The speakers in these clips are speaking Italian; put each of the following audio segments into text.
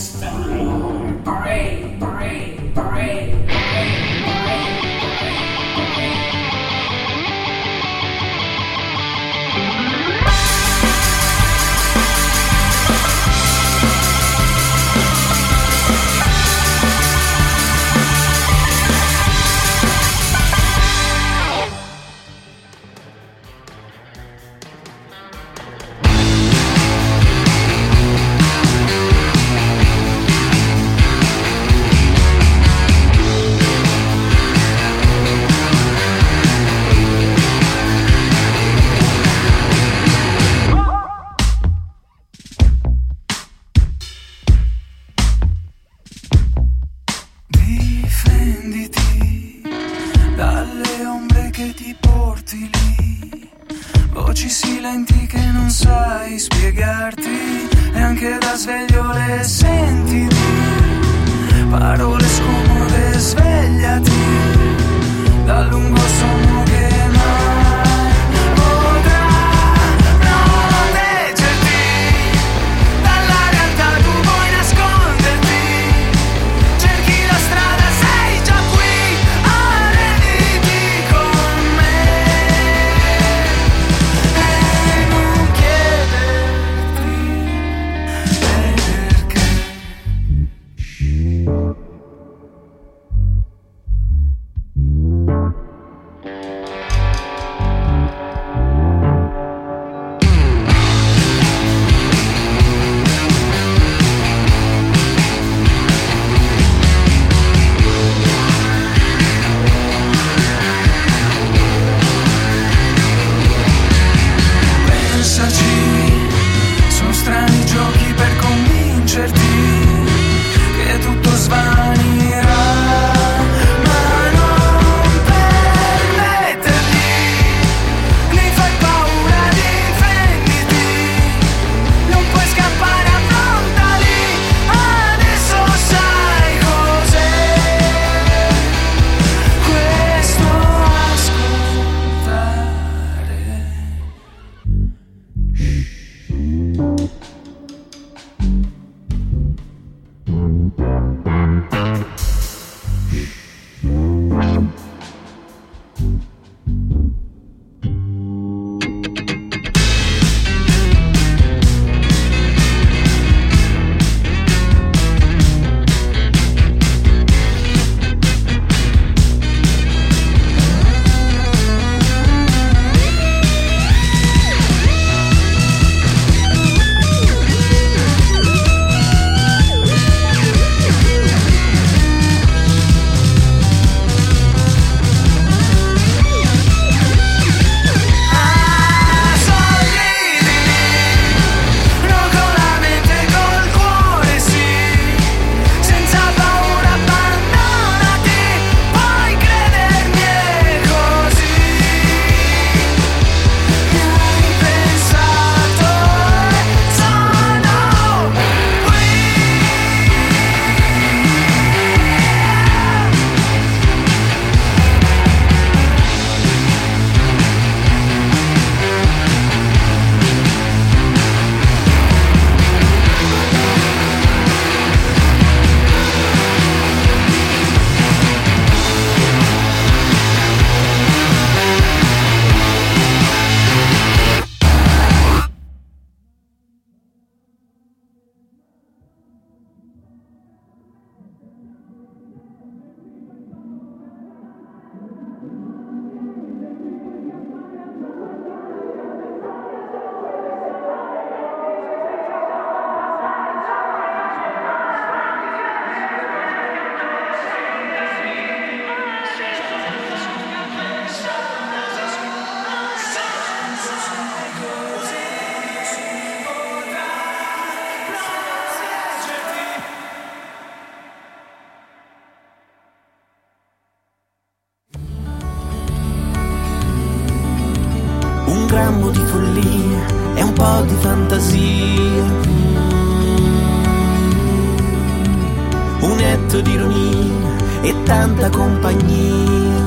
grammo di follia e un po' di fantasia, un etto di ironia e tanta compagnia.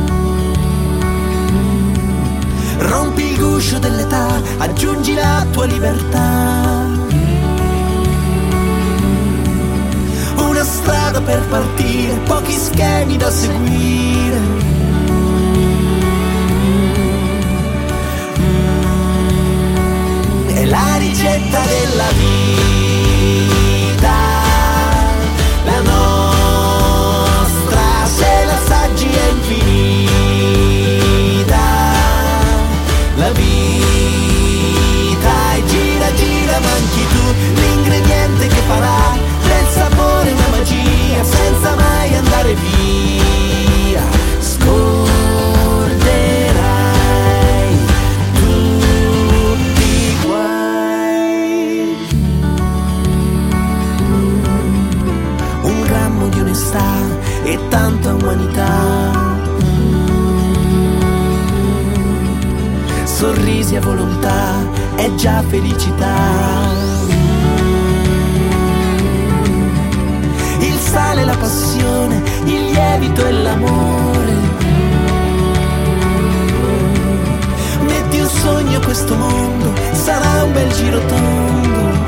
Rompi il guscio dell'età, aggiungi la tua libertà. per partire, pochi schemi da seguire. È la ricetta della vita, la nostra, se l'assaggi è infinita. La vita e gira gira, manchi tu l'ingrediente che farà del sapore una magia, senza mai andare via. Scorderai tutti i guai. Un grammo di onestà e tanta umanità, sorrisi a volontà, è già felicità. Il sale, la passione, il lievito e l'amore. Metti un sogno a questo mondo, sarà un bel giro tondo.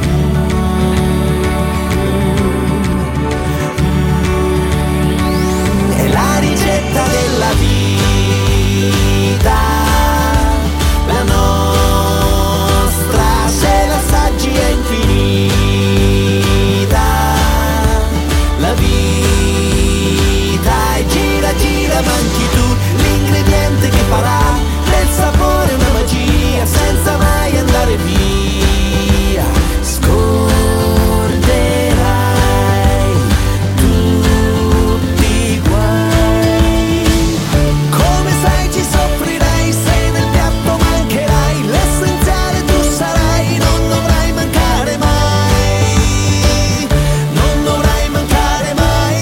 È la ricetta della vita, la nostra, se l'assaggi è infinita. La vita e gira gira, manchi tu l'ingrediente che farà del sapore una magia, senza mai andare via. Scorderai tutti i guai. Come sai ci soffrirai, se nel piatto mancherai, l'essenziale tu sarai, non dovrai mancare mai, non dovrai mancare mai.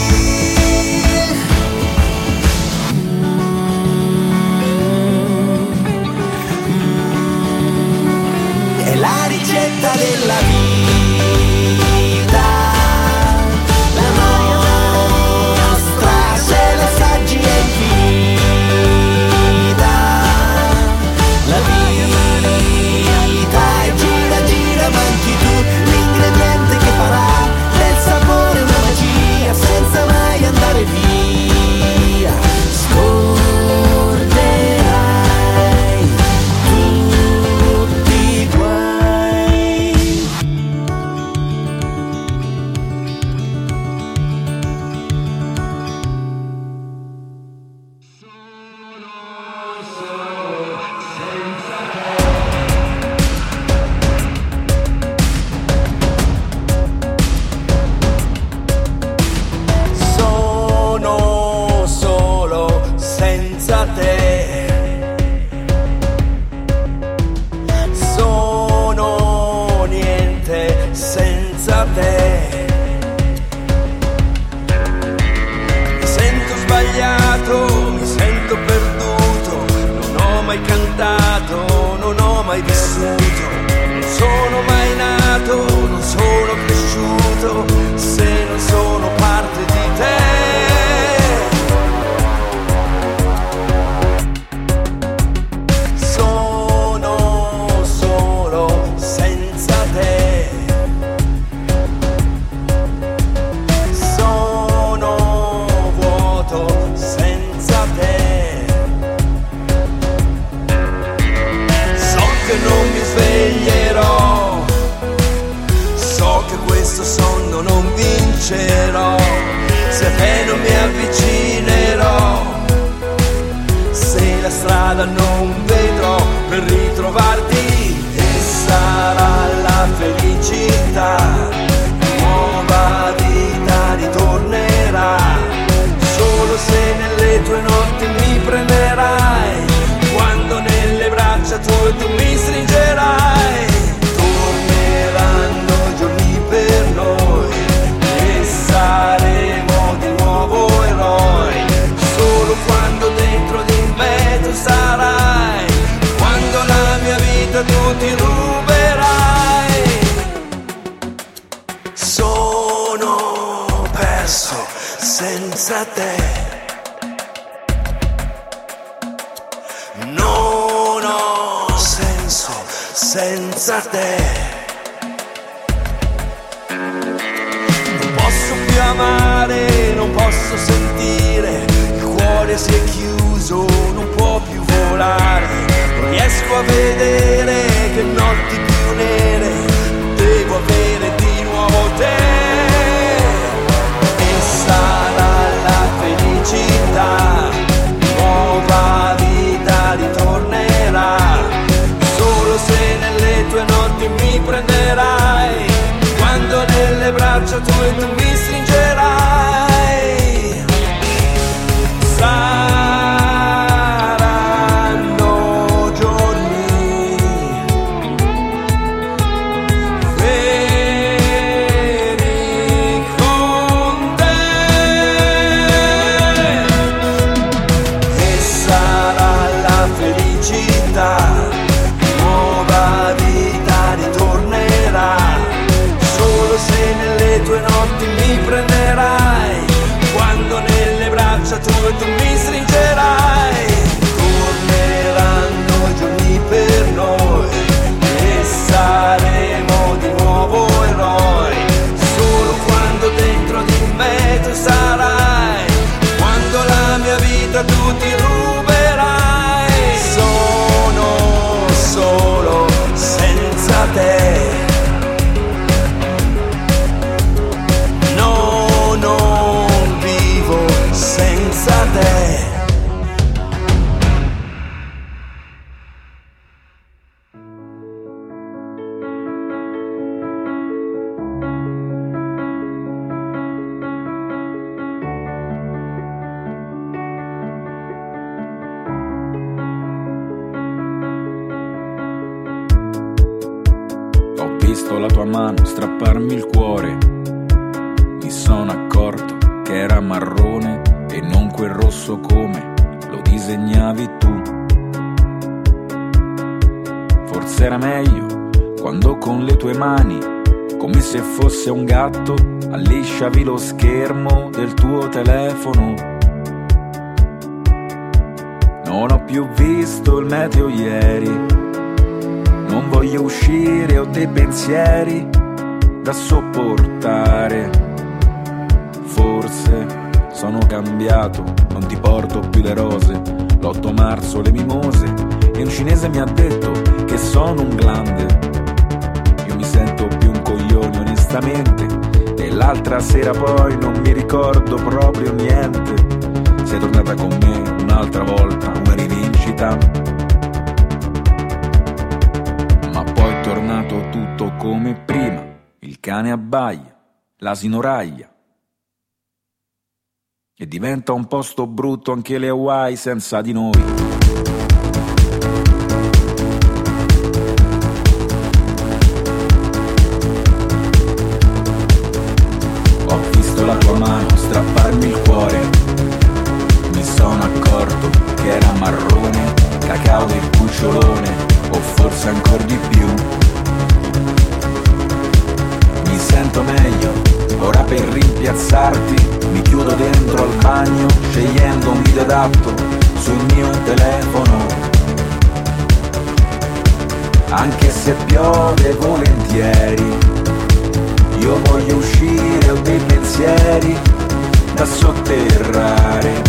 È la ricetta della vita, la nostra, se l'assaggi è infinita. La vita e gira gira, manchi tu l'ingrediente che farà del sapore una magia, senza mai andare via. Scorderai tutti i guai. Sono solo senza te. Sono niente senza te. Mi sento sbagliato, mi sento perduto, non ho mai cantato, non ho mai vissuto, non sono mai nato, non sono cresciuto, se non sono parte di te. Sono solo senza te. Sono vuoto senza te. So che non mi sveglierò, so che questo sonno non vincerò, se a te non mi avvicinerò, se la strada non vedrò per ritrovarti, e sarà la felicità, nuova vita ritornerà, solo se nelle tue notti mi prenderai, quando nelle braccia tue tu mi stringerai. Torneranno giorni per noi e saremo di nuovo eroi, solo quando dentro di me tu sarai, quando la mia vita tu ti ruberai. Sono perso senza te, non ho senso senza te. Non posso più amare posso sentire, il cuore si è chiuso, non può più volare, non riesco a vedere che notti più nere, devo avere di nuovo te. E sarà la felicità, nuova vita ritornerà, solo se nelle tue notti mi prenderai, quando nelle braccia tue tu mi stringerai. Saranno giorni veri con te, e sarà la felicità, nuova vita ritornerà, solo se nelle tue notti mi prenderai, quando nelle braccia tue tu mi stringerai. Torneranno giorni per noi e saremo di nuovo eroi, solo quando dentro di me tu sarai, quando la mia vita tu ti ruberai. Sono solo senza te, non vivo senza te. Ho visto la tua mano strapparmi il cuore, mi sono accorto che era marrone e non quel rosso come lo disegnavi tu. Forse era meglio quando con le tue mani, come se fosse un gatto, allisciavi lo schermo del tuo telefono. Non ho più visto il meteo ieri, non voglio uscire, ho dei pensieri da sopportare. Forse sono cambiato, non ti porto più le rose, l'8 marzo le mimose, e un cinese mi ha detto che sono un grande. Io mi sento più un coglione onestamente, e l'altra sera poi non mi ricordo proprio niente. Sei tornata con me un'altra volta, una rivincita, ma poi è tornato tutto come prima. Il cane abbaia, l'asino raglia, e diventa un posto brutto anche le Hawaii senza di noi. Ho visto la tua mano strapparmi il cuore, mi sono accorto che era marrone, cacao del cucciolone, o forse ancora di più. Mi sento meglio, ora per rimpiazzarti mi chiudo dentro al bagno, scegliendo un video adatto sul mio telefono. Anche se piove volentieri, io voglio uscire, ho dei pensieri da sotterrare.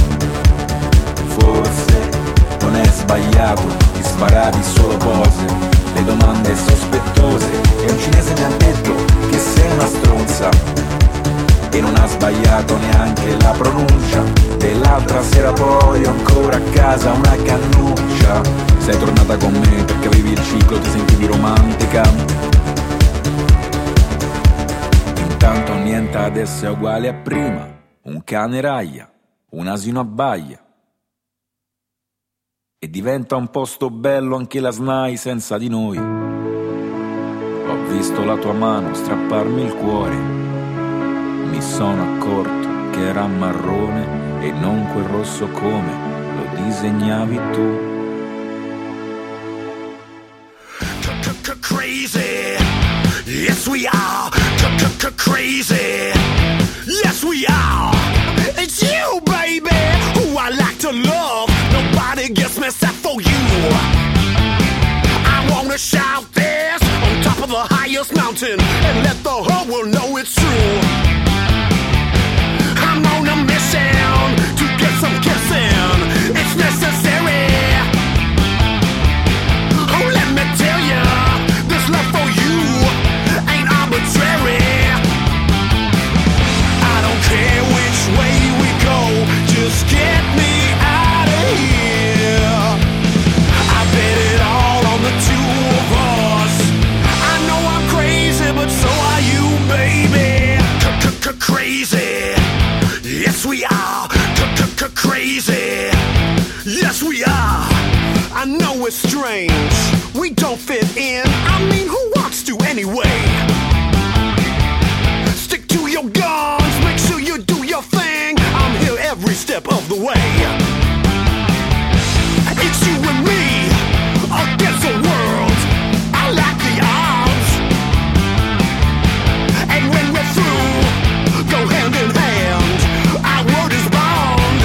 Forse non è sbagliato, ti sparavi solo cose, le domande sospettose, e un cinese mi ha detto che sei una stronza, e non ha sbagliato neanche la pronuncia. E l'altra sera poi ancora a casa una cannuccia. Sei tornata con me perché avevi il ciclo, ti sentivi romantica. Intanto niente adesso è uguale a prima, un cane raglia, un asino abbaia, e diventa un posto bello anche la SNAI senza di noi. Ho visto la tua mano strapparmi il cuore, mi sono accorto che era marrone e non quel rosso come lo disegnavi tu. Crazy, yes we are. Crazy, yes we are. It's you, baby, who I like to love. Nobody gets me except for you. I wanna shout this on top of the highest mountain and let the whole world know it's true. I'm on a mission crazy. Yes, we are. I know it's strange. We don't fit in. I mean, who wants to anyway? Stick to your guns. Make sure you do your thing. I'm here every step of the way. It's you and me against the world. I like the odds. And when we're through, go hand in hand. Our word is bond.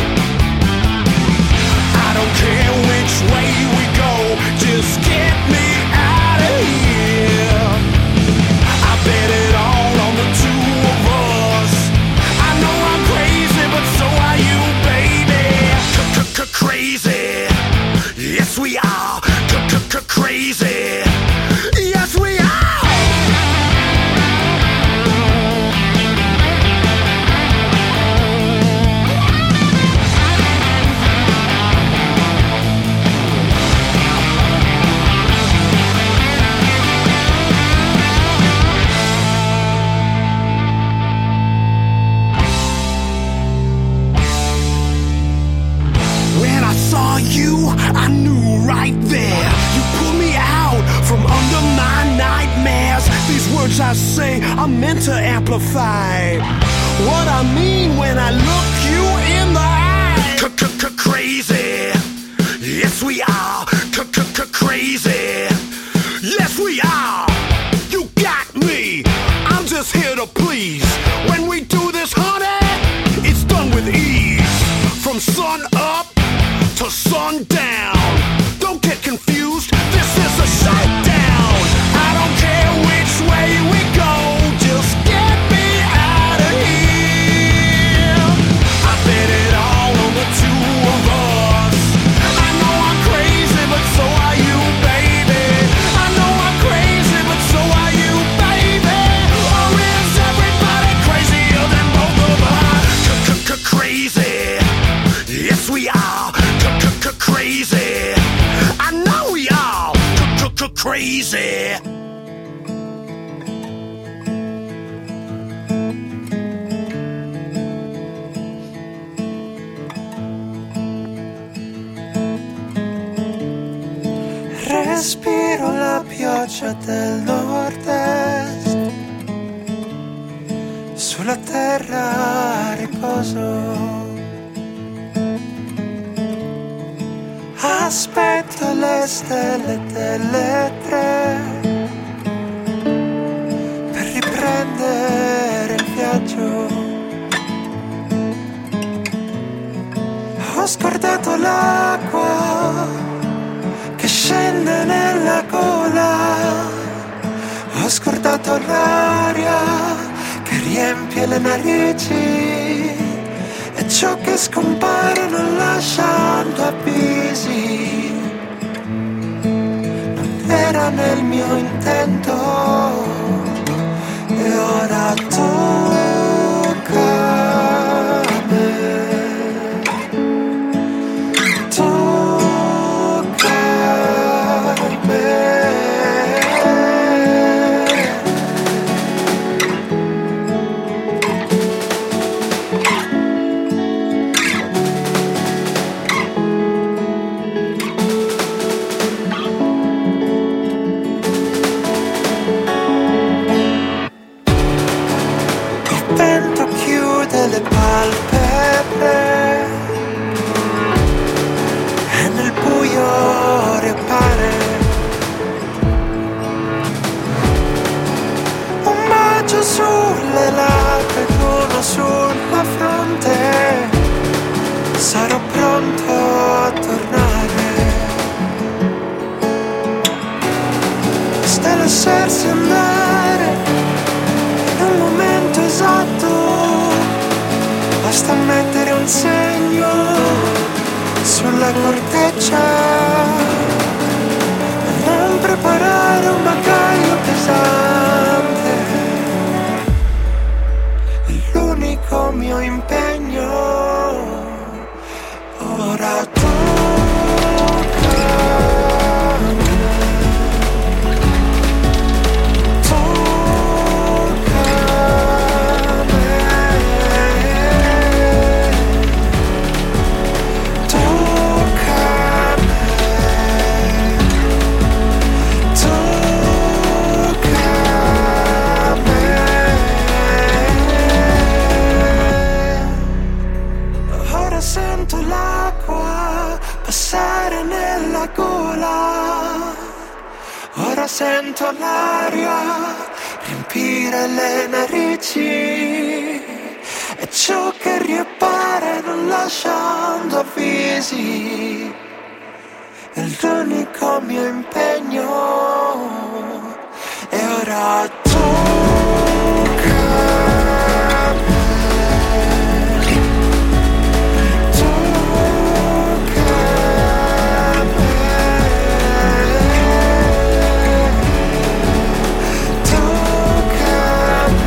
I don't care which way we go, just get me out of here. I bet it all on the two of us. I know I'm crazy, but so are you, baby. Crazy. Yes, we are. Crazy. Yes, we are. When I saw you, I knew right there. You pulled me out from under my nightmares. These words I say are meant to amplify what I mean when I look you in the eye. Crazy. Yes, we are. Crazy. Yes, we are. You got me. I'm just here to please. When we do this, honey, it's done with ease. From sun up to sundown. Don't get confused, this is a shakedown. I don't care which way we go, just get me out of here. I bet it all on the two of us. I know I'm crazy, but so are you, baby. I know I'm crazy, but so are you, baby. Or is everybody crazier than both of us? Crazy. Yes, we are. Crazy. I know we are. Crazy. Respiro la pioggia del nord-est. Sulla terra riposo. Aspetto le stelle delle 3 per riprendere il viaggio. Ho scordato l'acqua che scende nella gola. Ho scordato l'aria che riempie le narici. E ciò che scompare non lasciando avvisi. Non era nel mio intento. E ora tocca a me. Tocca a me. Le palpebre e nel buio riappare un bacio sulle labbra ed uno sulla fronte. Sarò pronto a tornare. Basta lasciarsi andare in un momento esatto. Basta mettere un segno sulla corteccia e non preparare un bagaglio pesante. È l'unico mio impegno. Ora tocca a me. Tocca a me. sento l'aria riempire le narici, è ciò che riappare non lasciando avvisi, è l'unico mio impegno. E ora tocca a me, tocca a me, tocca a me,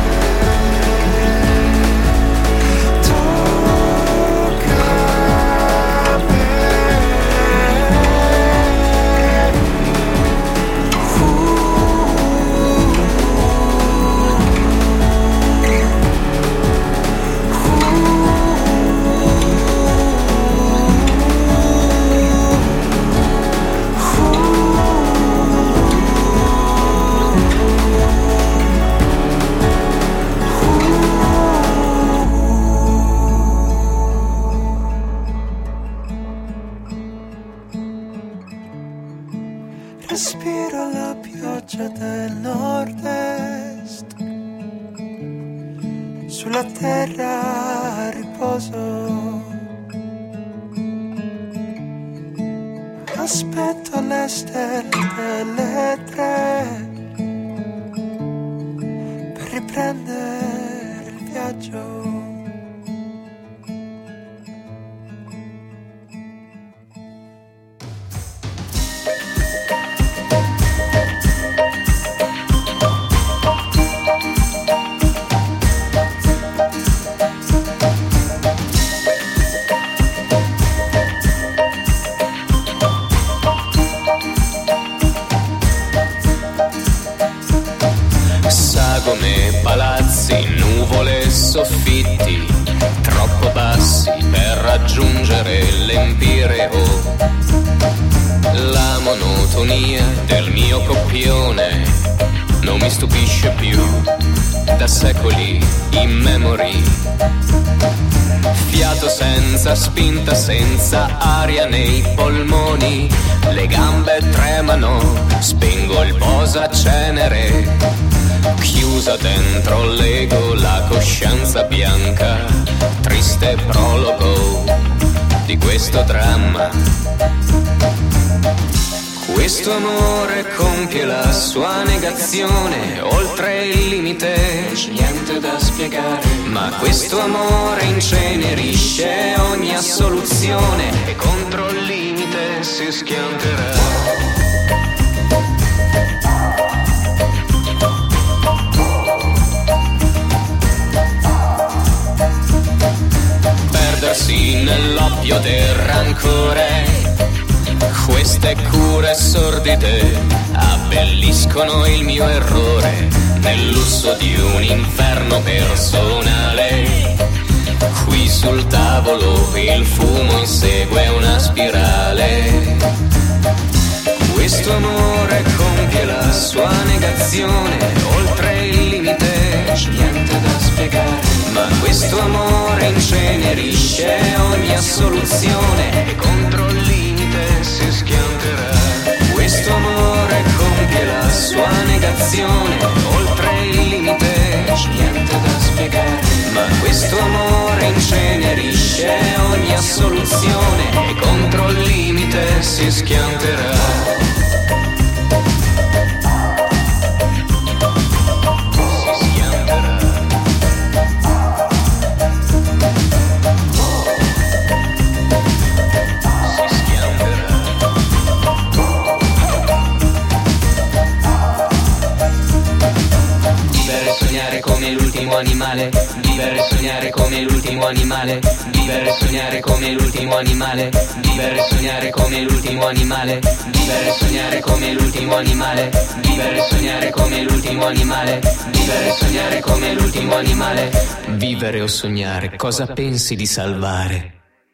tocca a me. Respiro la pioggia del nord-est, sulla terra a riposo. Aspetto le stelle delle 3 per riprendere il viaggio. Sagome, palazzi, nuvole, soffitti, troppo bassi per raggiungere l'Empireo. La monotonia del mio coppione non mi stupisce più, da secoli immemori. Fiato senza spinta, senza aria nei polmoni, le gambe tremano, spengo il posacenere. Chiusa dentro l'ego, la coscienza bianca, triste prologo di questo dramma. Questo amore compie la sua negazione, oltre il limite, niente da spiegare. Ma questo amore incenerisce ogni assoluzione e contro il limite si schianterà. Perdersi nell'oppio del rancore, queste cure sordide abbelliscono il mio errore nel lusso di un inferno personale. Qui sul tavolo il fumo insegue una spirale. Questo amore compie la sua negazione, oltre il limite, niente da spiegare. Ma questo amore incenerisce ogni assoluzione e contro il limite si schianterà. Questo amore compie la sua negazione, oltre il limite, niente da spiegare. Ma questo amore incenerisce ogni assoluzione e contro il limite si schianterà. Come l'ultimo animale, vivere e sognare come l'ultimo animale, vivere e sognare come l'ultimo animale, vivere e sognare come l'ultimo animale, vivere e sognare come l'ultimo animale, vivere e sognare come l'ultimo animale, vivere e sognare come l'ultimo animale. Vivere o sognare, cosa pensi di salvare?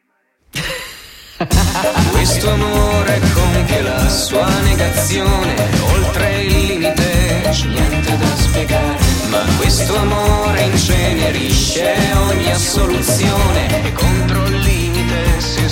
Questo amore compie la sua negazione, oltre il limite, niente da spiegare. Ma questo amore incenerisce ogni assoluzione e contro il limite si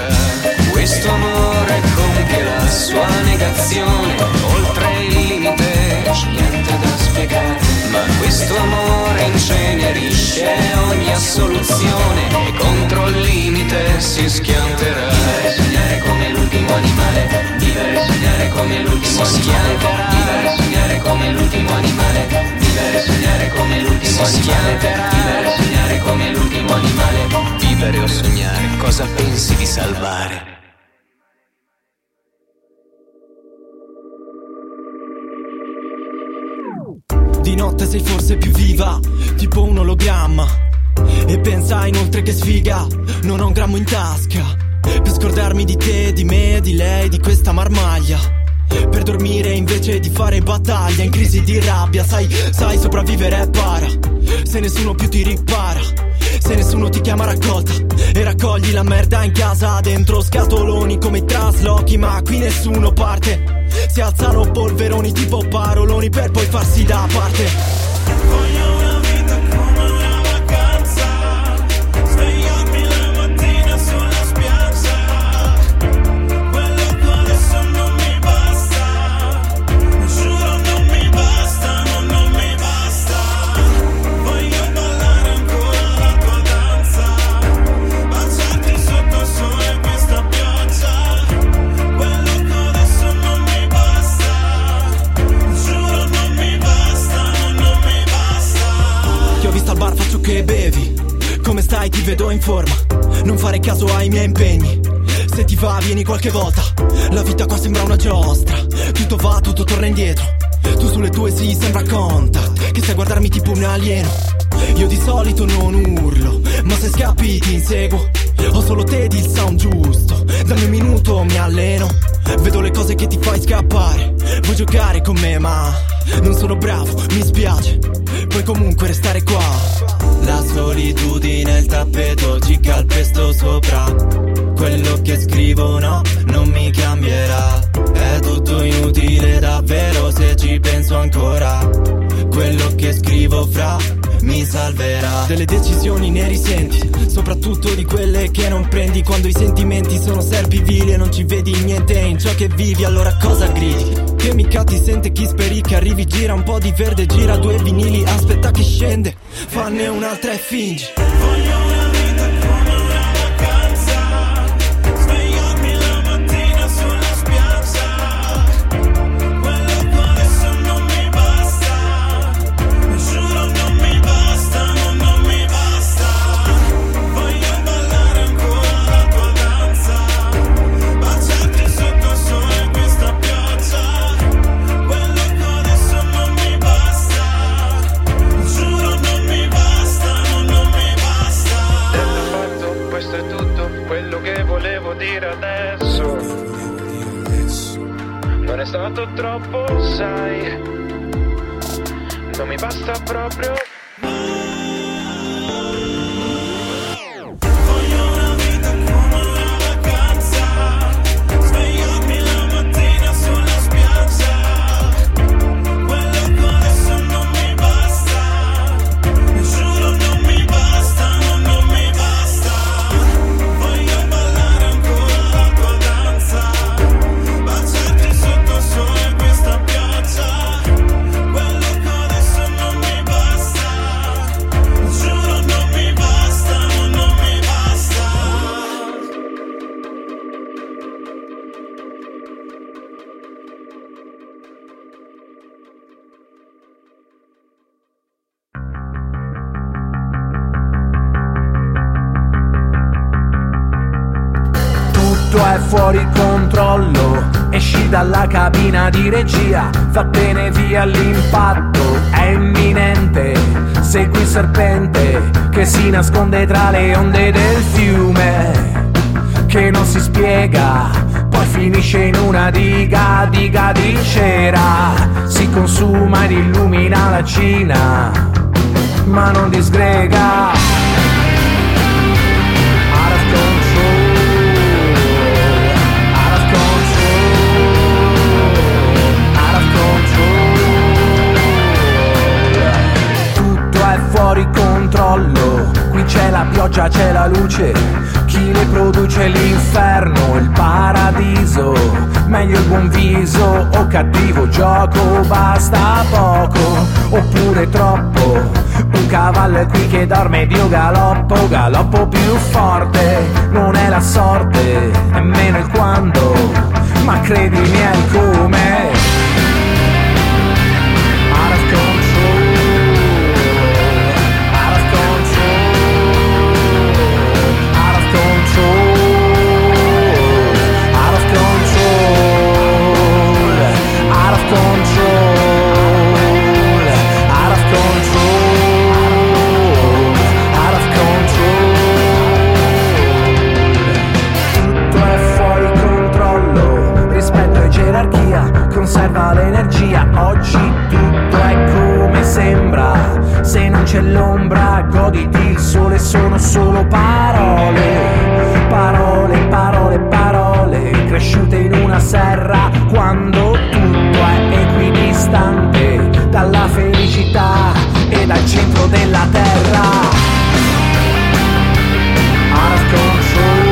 schianterà. Questo amore compie la sua negazione, oltre il limite, c'è niente da spiegare. Ma questo amore incenerisce ogni assoluzione e contro il limite si schianterà. Vivere e sognare come l'ultimo animale, vivere e sognare come l'ultimo animale, vivere e sognare come l'ultimo animale, vivere e sognare come l'ultimo animale, vivere e sognare come l'ultimo animale. Vivere o sognare, cosa pensi di salvare? Di notte sei forse più viva, tipo un ologramma. E pensa inoltre che sfiga, non ho un grammo in tasca per scordarmi di te, di me, di lei, di questa marmaglia. Per dormire invece di fare battaglia in crisi di rabbia. Sai sopravvivere è para, se nessuno più ti ripara, se nessuno ti chiama raccolta e raccogli la merda in casa dentro scatoloni come i traslochi. Ma qui nessuno parte, si alzano polveroni tipo paroloni per poi farsi da parte. Voglio una vita come una vacanza, svegliarmi la mattina sulla spiaggia. Quello che adesso non mi basta, giuro non mi basta, non mi basta. Voglio ballare ancora la tua danza, baciarti sotto il sole questa pioggia. Quello che adesso non mi basta, giuro non mi basta, non mi basta. Ti ho visto al bar, faccio che bevi. Come stai? Ti vedo in forma. Non fare caso ai miei impegni. Se ti va vieni qualche volta. La vita qua sembra una giostra. Tutto va, tutto torna indietro. Tu sulle tue sì, sembra contact, che sai guardarmi tipo un alieno. Io di solito non urlo, ma se scappi ti inseguo. Ho solo te di il sound giusto. Dammi un minuto, mi alleno. Vedo le cose che ti fai scappare. Vuoi giocare con me ma non sono bravo, mi spiace. Puoi comunque restare qua. La solitudine, il tappeto, ci calpesto sopra. Quello che scrivo no, non mi cambierà. È tutto inutile davvero se ci penso ancora. Quello che scrivo fra mi salverà. Delle decisioni ne risenti, soprattutto di quelle che non prendi. Quando i sentimenti sono serpi vili e non ci vedi niente in ciò che vivi, allora cosa gridi? Che mica ti sente chi speri che arrivi, gira un po' di verde, gira due vinili, aspetta che scende, fanne un'altra e fingi. Voglio una vita come una vacanza, svegliarmi la mattina sulla spiaggia. Quello che adesso non mi basta, giuro non mi basta, non mi basta. Voglio ballare ancora la tua danza, baciarti sotto il sole questa pioggia. Quello che adesso non mi basta, giuro non mi basta, non mi basta. Detto fatto, questo è tutto quello che volevo dire adesso. Non è stato troppo, sai, non mi basta proprio. Voglio una vita come una vacanza, svegliarmi la mattina sulla spiaggia. Quello che adesso non mi basta, giuro non mi basta, non mi basta. Voglio ballare ancora la tua danza, baciarti sotto il sole questa pioggia. Quello che adesso non mi basta, giuro non mi basta, non mi basta. Tutto è fuori controllo, esci dalla cabina di regia, vattene via, l'impatto è imminente. Segui il serpente che si nasconde tra le onde del fiume, che non si spiega, poi finisce in una diga di cera. Si consuma ed illumina la Cina, ma non disgrega. Out of control, out of control, out of control. Tutto è fuori controllo, qui c'è la pioggia, c'è la luce. chi le produce l'inferno, il paradiso, meglio il buon viso o cattivo gioco, basta poco oppure troppo, un cavallo è qui che dorme ed io galoppo, galoppo più forte, non è la sorte, nemmeno il quando, ma credimi è il come. Out of control, out of control, out of control, out of control, out of control, out of control, out of control. Tutto è fuori controllo, rispetto e gerarchia, conserva l'energia, oggi tutto è come sembra, se non c'è l'ombra goditi il sole, sono solo parole, parole, parole, parole, cresciute in una serra, quando tutto è equidistante dalla felicità e dal centro della terra. Out of control,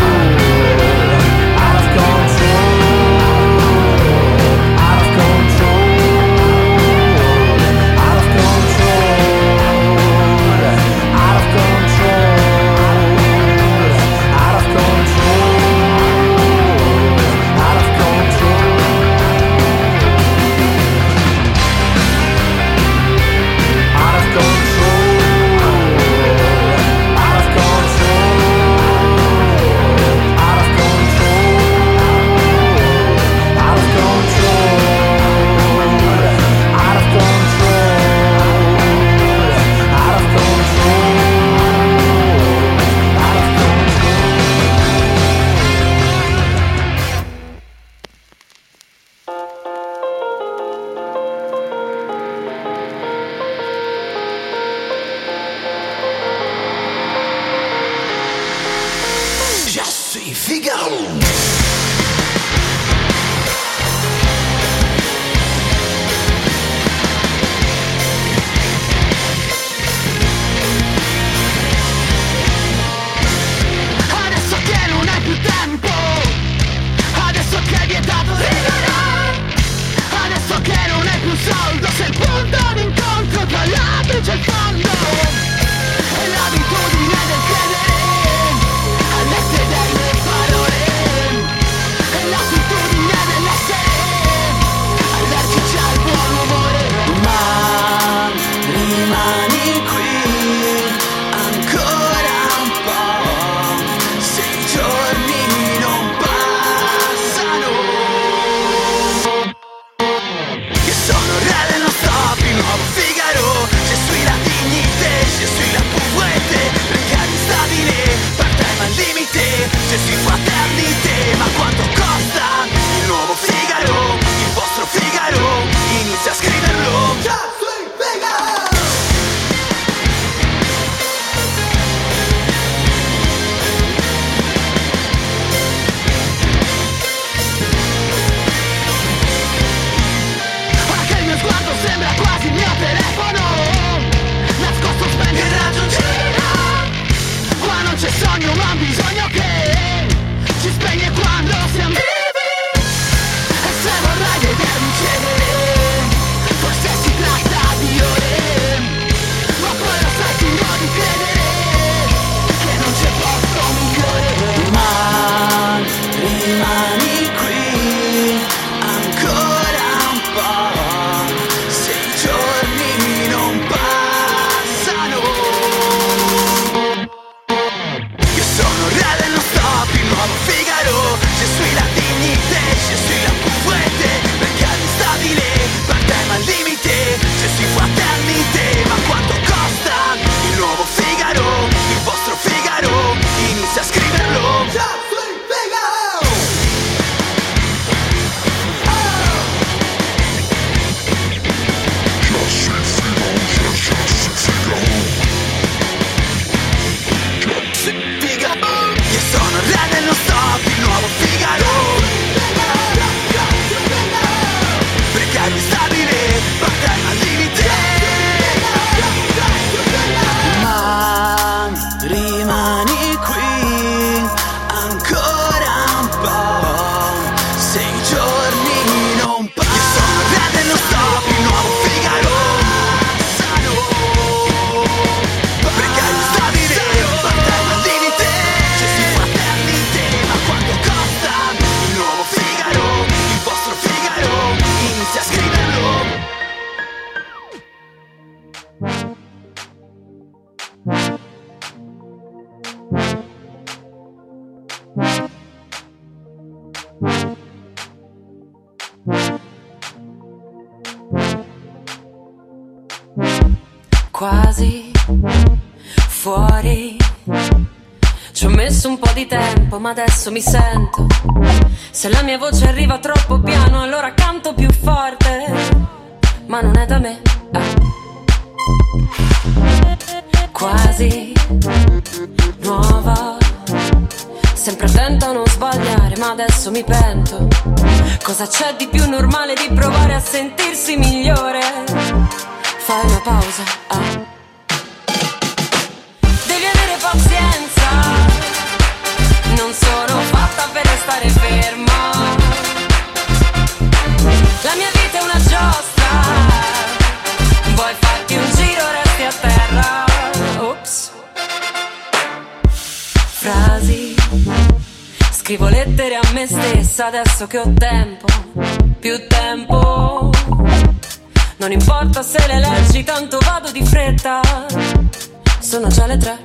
out of control, out of control, out of control, out of control, out of control, out of control. Out of control, out of control, out of control, out of control, out of control, out of Je suis Figaro. Adesso che non hai più tempo, adesso che è vietato ridere, adesso che non hai più soldo, sei il punto d'incontro tra l'apice e il fondo, e l'abitudine del credere alle fedeli parole. Quasi fuori, ci ho messo un po' di tempo, ma adesso mi sento. Se la mia voce arriva troppo piano, allora canto più forte, ma non è da me. Quasi nuova, sempre attenta a non sbagliare, ma adesso mi pento. Cosa c'è di più normale di provare a sentirsi migliore? Fai una pausa, devi avere pazienza, non sono fatta per restare ferma. La mia vita è una giostra, vuoi farti un giro, resti a terra. Ops. Frasi, scrivo lettere a me stessa adesso che ho tempo, più tempo. Non importa se le leggi, tanto vado di fretta. Sono già le 3,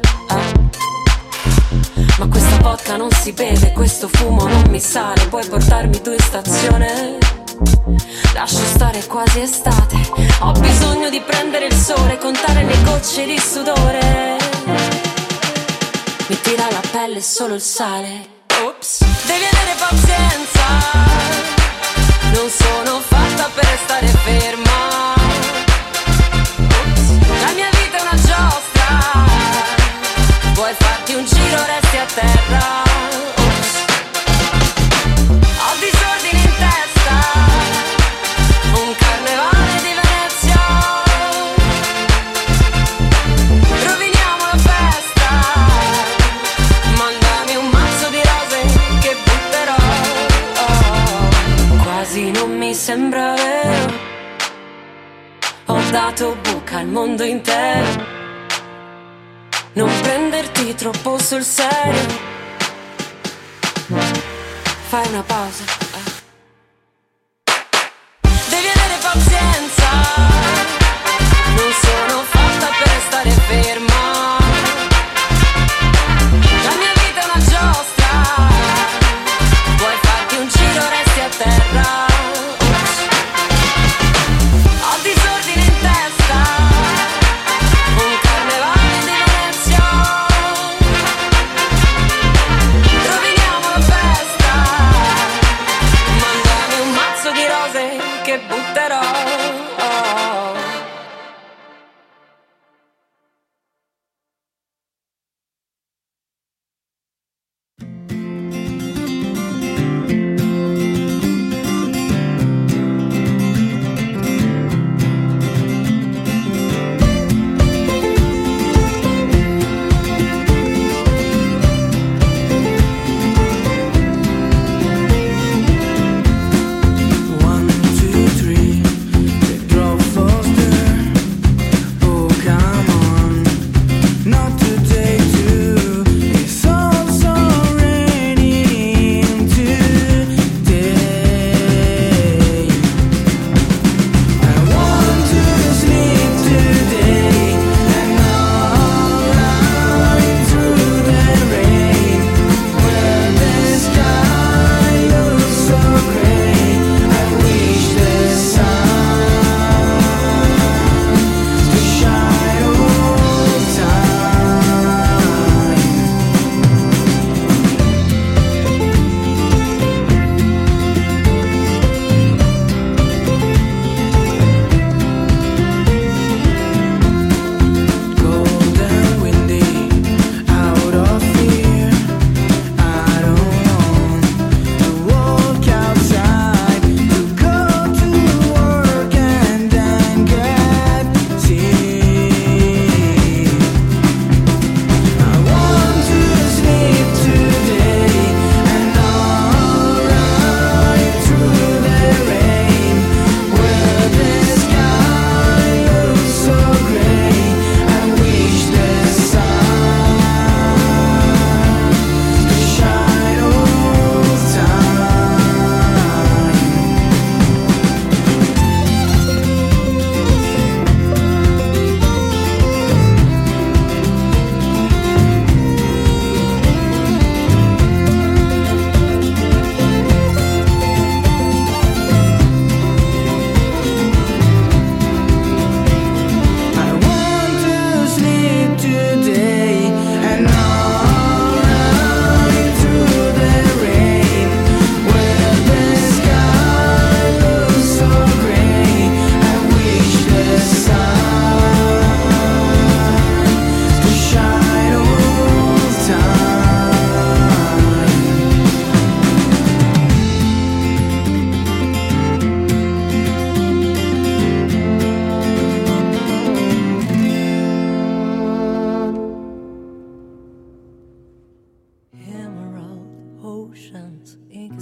ma questa vodka non si beve, questo fumo non mi sale. Puoi portarmi tu in stazione? Lascio stare, quasi estate. Ho bisogno di prendere il sole, contare le gocce di sudore. Mi tira la pelle solo il sale. Ops. Devi avere pazienza, non sono fatta per restare ferma. La mia vita è una giostra, vuoi farti un giro, resti a terra. Ops. Ho disordine in testa, un carnevale di Venezia. Roviniamo la festa, mandami un mazzo di rose che butterò. Quasi non mi sembra vero, ho dato buca al mondo intero. Non prenderti troppo sul serio, fai una pausa. Devi avere pazienza, non sono fatta per restare ferma. La mia vita è una giostra, vuoi farti un giro, resti a terra. Ho disordine in testa, un carnevale di Venezia. Roviniamo la festa, mandami un mazzo di rose che butterò.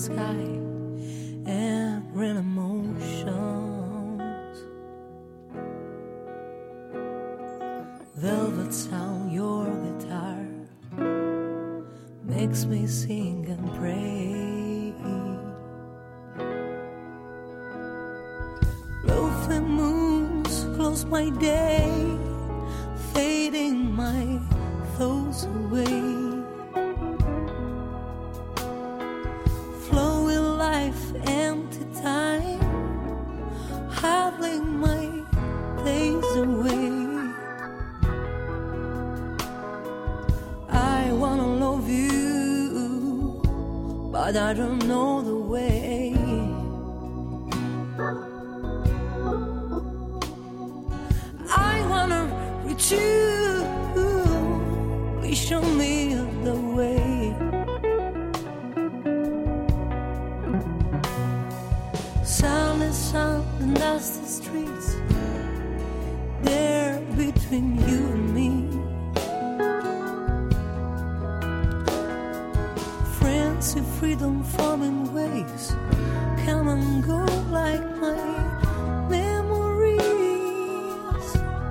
sky and real emotions. Velvet sound, your guitar makes me sing and pray. Lovely moons close my day, fading my thoughts away. Flowing life, empty time, howling my days away. I wanna love you, but I don't know the way. I wanna reach you, please show me the way. Silent sound and dusty streets, there between you and me. Friends in freedom forming waves, come and go like my memories.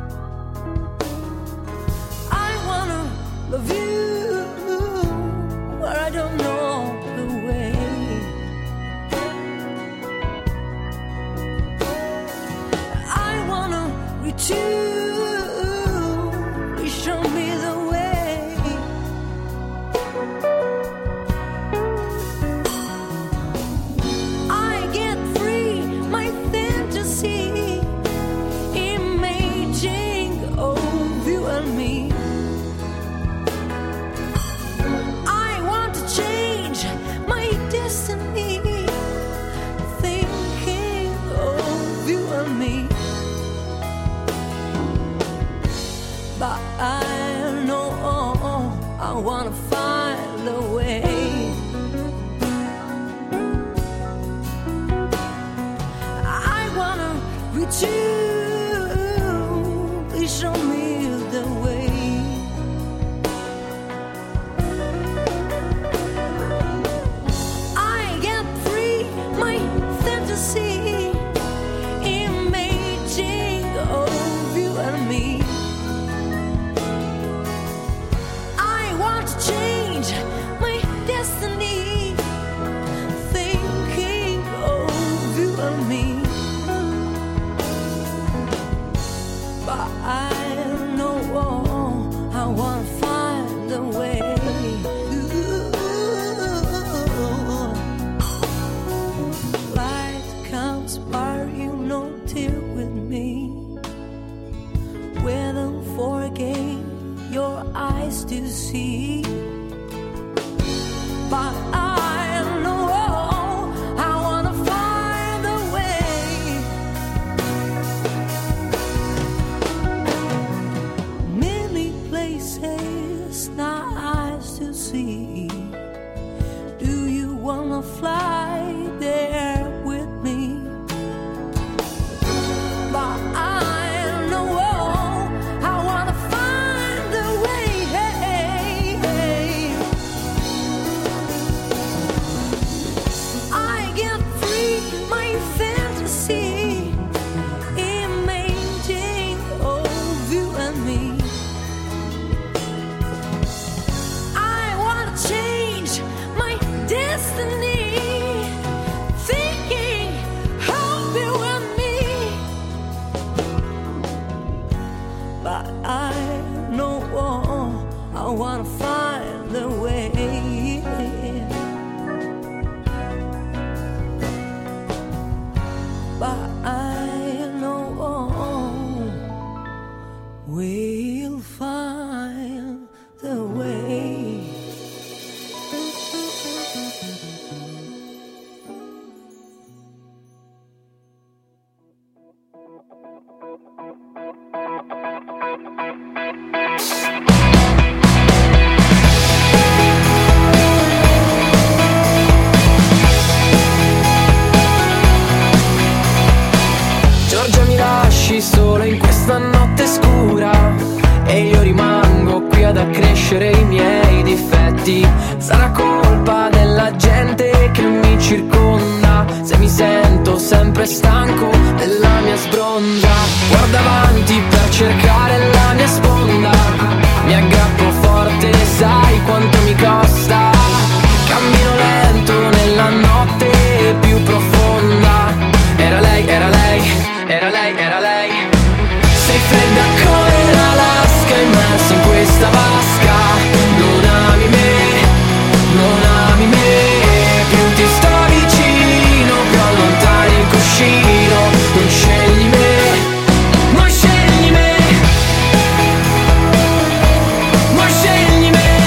I wanna love you, but I don't know the way. I wanna reach you, please show me the way. I get free, my fantasy, imaging of you and me. I want to change my destiny, thinking of you and me. But I know I wanna find a way. I wanna reach you, please show me the way. I get free, my fantasy, imaging of you and me. I want to change my destiny, thinking of you and me. But I know I wanna find a way. Light comes by, you know, here with me, waiting for again your eyes to see. But I know I wanna find a way. Many places, not eyes to see. Do you wanna fly there with me? But I know I wanna find a way. I get free, my fantasy, imaging of you and me. I wanna change my destiny, thinking of you and me. But I know I wanna find a way. But I know we'll find the way. Giorgia, mi lasci solo in questa notte scura e io rimango qui ad accrescere i miei difetti. Sarà colpa della della gente che mi circonda, se mi sento sempre stanco della mia sbronza. Guardo avanti per cercare la mia sponda, mi aggrappo forte, sai quanto mi costa. Cammino lento nella notte più profonda. Era lei, era lei, era lei, era lei. Sei fredda come l'Alaska, immersa in questa vasca. Non ami me, non ami me. Più ti sto vicino, più allontani il cuscino. Non scegli me, non scegli me, non scegli me.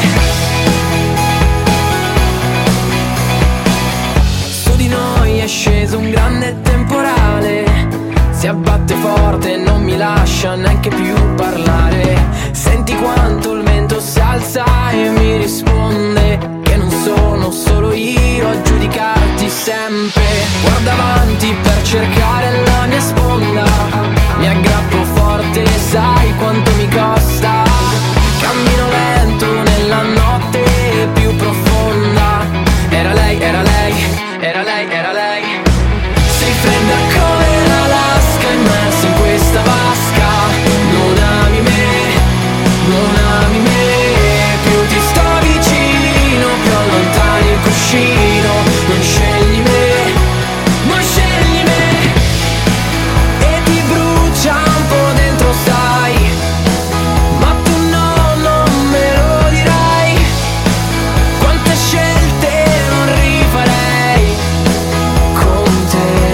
Su di noi è sceso un grande temporale, si abbatte forte e non mi lascia neanche più parlare. Senti quanto il vento si alza e mi risponde che non sono solo io a giudicarti sempre. Guarda avanti per cercare la mia sponda, mi aggrappo forte, sai quanto mi costa. Cammino lento nella notte più profonda. Era lei, era lei, era lei, era lei. Sei fredda come l'Alaska, immersa in questa vasca. Non ami me, non ami me. Più ti sto vicino, più allontani il cuscino. Non scegli me, non scegli me. E ti brucia un po' dentro, sai, ma tu no, non me lo dirai. Quante scelte non rifarei con te.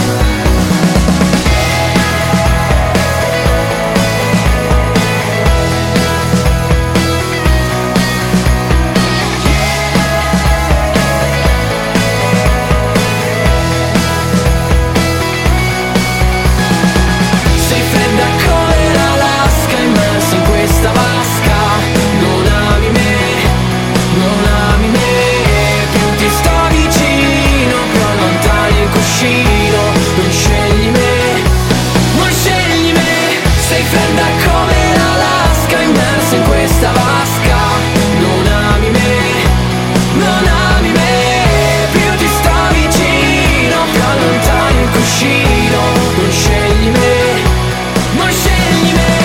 Sei fredda come l'Alaska, immersa in questa vasca. Non ami me, non ami me. Più ti sto vicino, più allontani il cuscino. Non scegli me, non scegli me. Sei fredda come l'Alaska, immersa in questa vasca. Non ami me, non ami me. Più ti sto vicino, più allontani il cuscino. Non scegli me, non scegli me.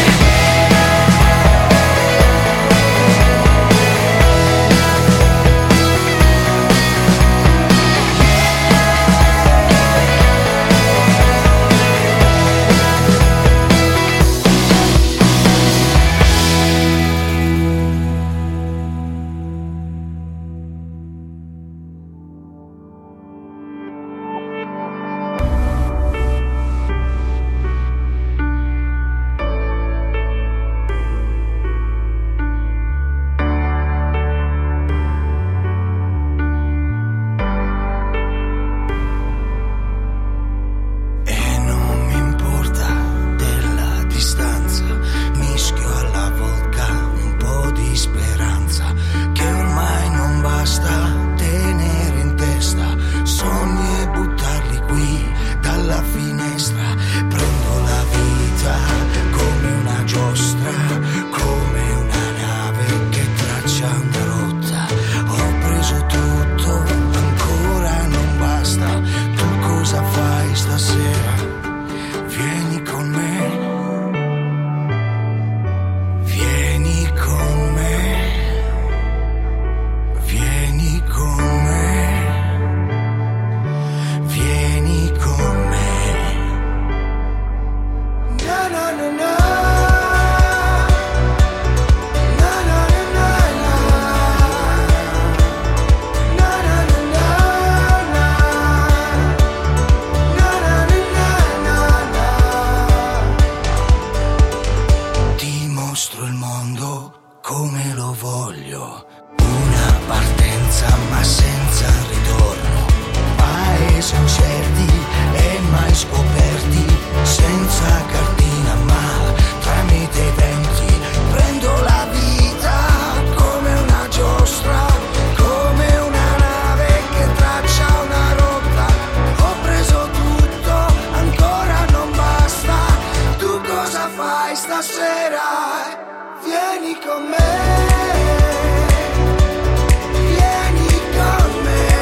E non mi importa della distanza, mischio alla vodka un po' di speranza, che ormai non basta tenere in testa sogni e buttarli qui dalla finestra. Prendo la vita come una giostra, come una nave che traccia una rotta. Ho preso tutto, ancora non basta. Tu cosa fai stasera? Vieni con me, vieni con me, vieni con me, vieni con me. Na na na na, na na na na, na na na na, ti mostro il mondo come lo voglio, una partenza ma senza ritorno, paesi incerti e mai scoperti, senza cartina ma tramite i venti. Prendo la vita come una giostra, come una nave che traccia una rotta. Ho preso tutto, ancora non basta. Tu cosa fai stasera? Vieni con me, vieni con me.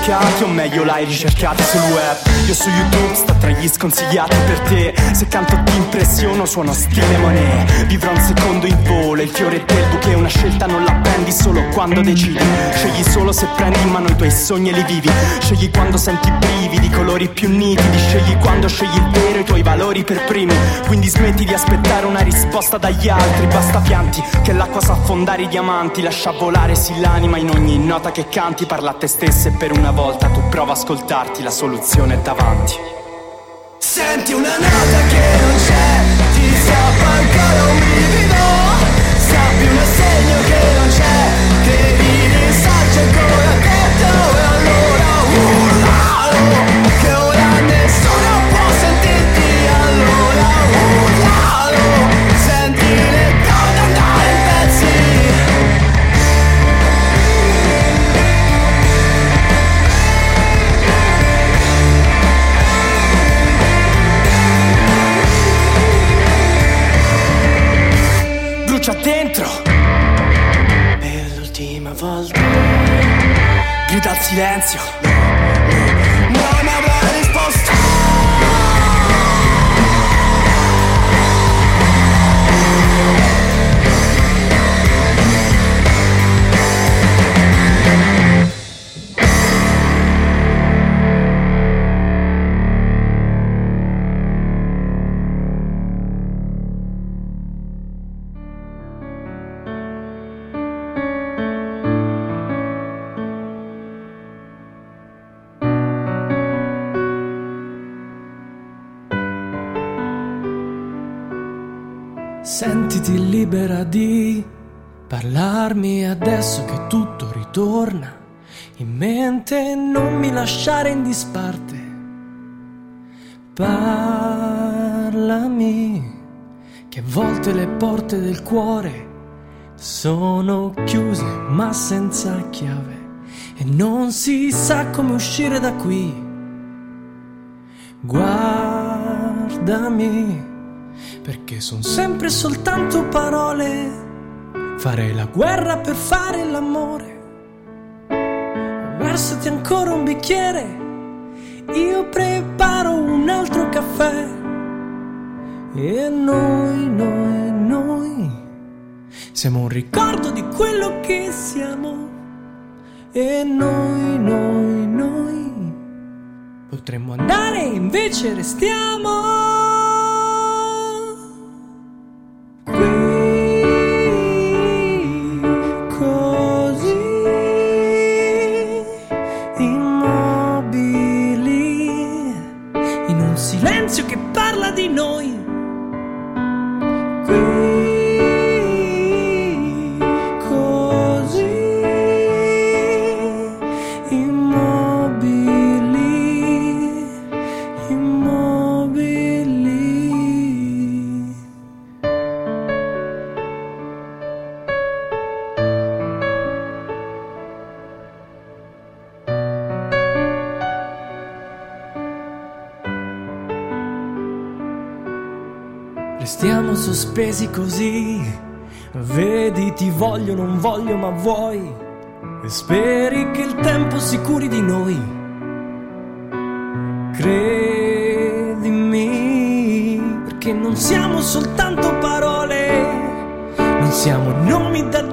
cercati, o meglio l'hai ricercata sul web. Io su YouTube sto tra gli sconsigliati per te. Se canto ti impressiono, suono stile Monet. Vivrò un secondo in volo, il fiore del bouquet. Una scelta non la prendi solo quando decidi. Scegli solo se prendi in mano i tuoi sogni e li vivi. Scegli quando senti brividi, colori più nitidi. Scegli quando scegli il vero, i tuoi valori per primi. Quindi smetti di aspettare una risposta dagli altri. Basta pianti, che l'acqua sa affondare i diamanti. Lascia volare sì l'anima in ogni nota che canti. Parla a te stessa e per una volta tu prova a ascoltarti. La soluzione è davanti. Senti una nota che non c'è, ti scappa ancora un brivido. Sappi un assegno che non c'è, credi nel saggio ancora aperto. E allora urlalo, che ora nessuno può sentirti. Allora urlalo, senti le corde andare in pezzi. Brucia dentro Per l'ultima volta grida al silenzio. non avrà risposta. Sentiti libera di parlarmi adesso che tutto ritorna in mente, non mi lasciare in disparte. Parlami, che a volte le porte del cuore sono chiuse ma senza chiave e non si sa come uscire da qui. Guardami, perché son sempre soltanto parole. Farei la guerra per fare l'amore. Versati ancora un bicchiere, io preparo un altro caffè. E noi siamo un ricordo di quello che siamo. E noi potremmo andare e invece restiamo. Silenzio che parla di noi. Qui così immobili. Restiamo sospesi così, vedi ti voglio, non voglio ma vuoi, e speri che il tempo si curi di noi. Credimi, perché non siamo soltanto parole, non siamo nomi da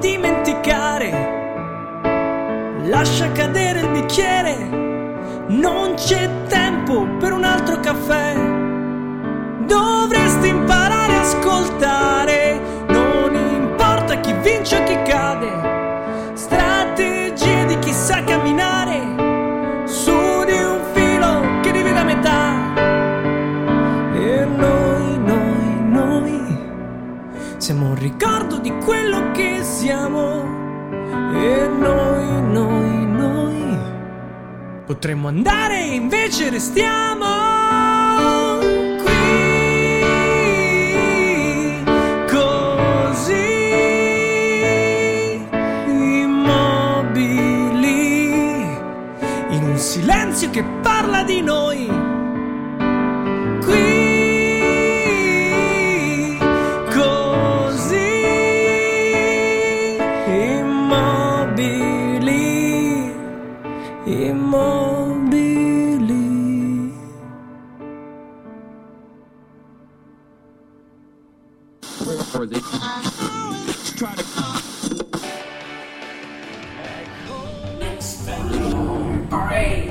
dimenticare. Lascia cadere il bicchiere, non c'è tempo per un altro caffè. Dovresti imparare a ascoltare, non importa chi vince o chi cade. Strategie di chi sa camminare su di un filo che divide a metà. E noi siamo un ricordo di quello che siamo. E noi potremmo andare e invece restiamo. Silenzio che parla di noi. Qui così immobili immobili. Parade.